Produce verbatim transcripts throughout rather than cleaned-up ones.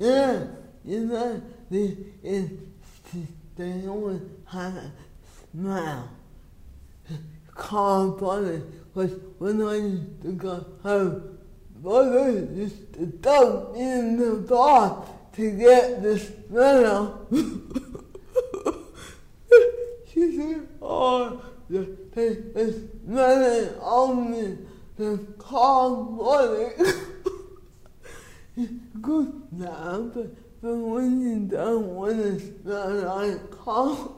Yeah, you know, the, it, they always have a smile. Calm body, because when I used to go home, mother used to dump me in the bath to get the smell out. She said, oh, they, they smell it on me, the calm body. It's good now, but, but when you don't want to smell like calm,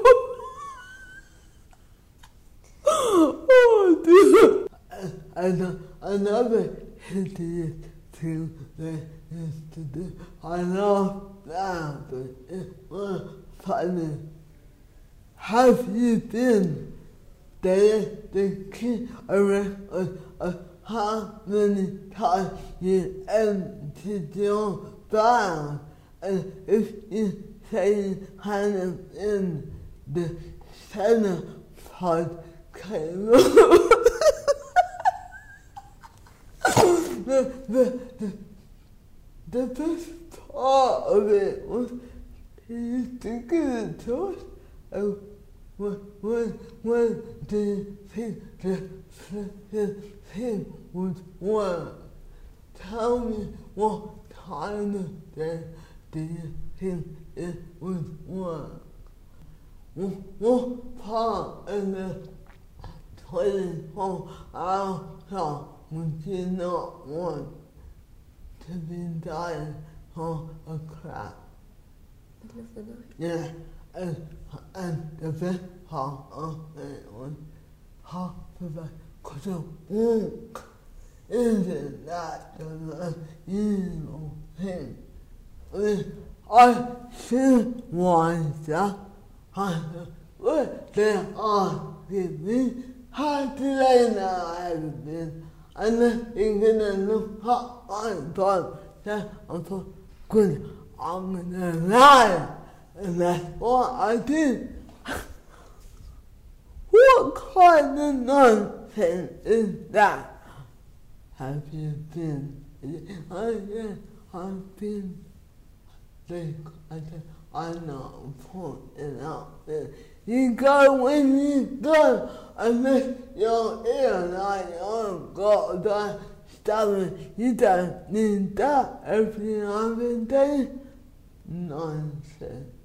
oh dear. And another hideous thing that is to do, I laugh now, but it was funny. Have you been there the kid around of, of how many times you emptied your bag? And if you say you hadn't in the center part came up. the, the, the, the best part of it was he used to give it to us. And when, when, when the thing, the, the thing would work, tell me what time of day do you think it would work? What, what part of the twenty-four hour clock would you not want to be dying for a crack? Middle of the night. Yeah, and, and the best part of it was half of it could walk. Isn't that the most usual thing? I still wonder what they asking me, how do they know everything? And then you're gonna look up my phone, so I thought, good, I'm gonna lie. And that's what I did. What kind of nonsense is that? Have you been? I yeah, I've been. They, I said, I'm not putting out there. You go when you go, unless you're ill, like you've got that stuff. You don't need that every other day. Nonsense.